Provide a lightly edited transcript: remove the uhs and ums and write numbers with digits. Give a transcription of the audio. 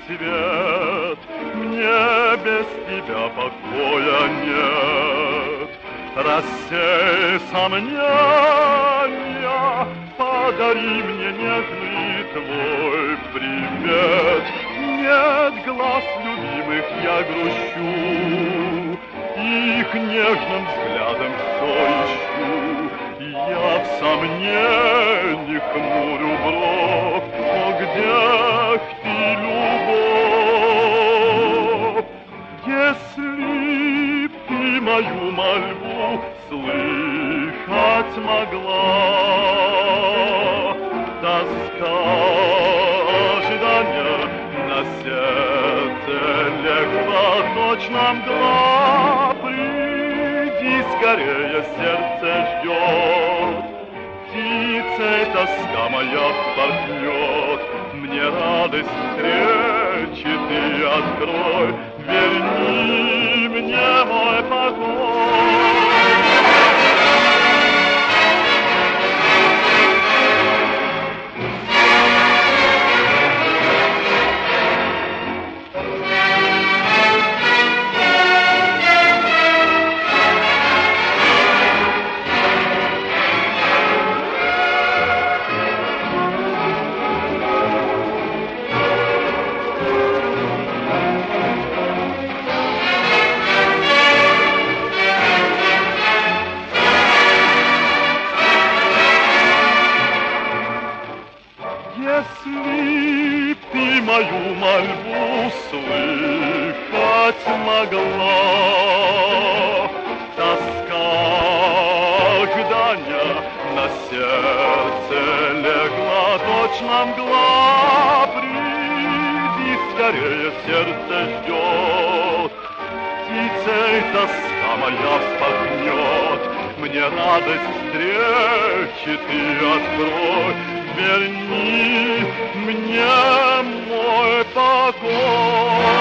свет, мне без тебя покоя нет. Рассей сомнения, подари мне нежный твой привет. Нет глаз любимых, я грущу, их нежным взглядом все ищу. Я в сомнениях хмурю бровь, но где ты, любовь? Если б ты мою мольбу слышать могла, тоска ожидания на сердце легла, точно мгла. Приди скорее, сердце ждет, птицей тоска моя вспорхнет. Мне радость встречи ты открой, верни мне мой покой. Если б ты мою мольбу слышать могла, тоска ожидания на сердце легла, точно мгла. Приди скорее, сердце ждет, птицей тоска моя вспорхнет. Мне радость встречи ты открой, верни мне мой покой.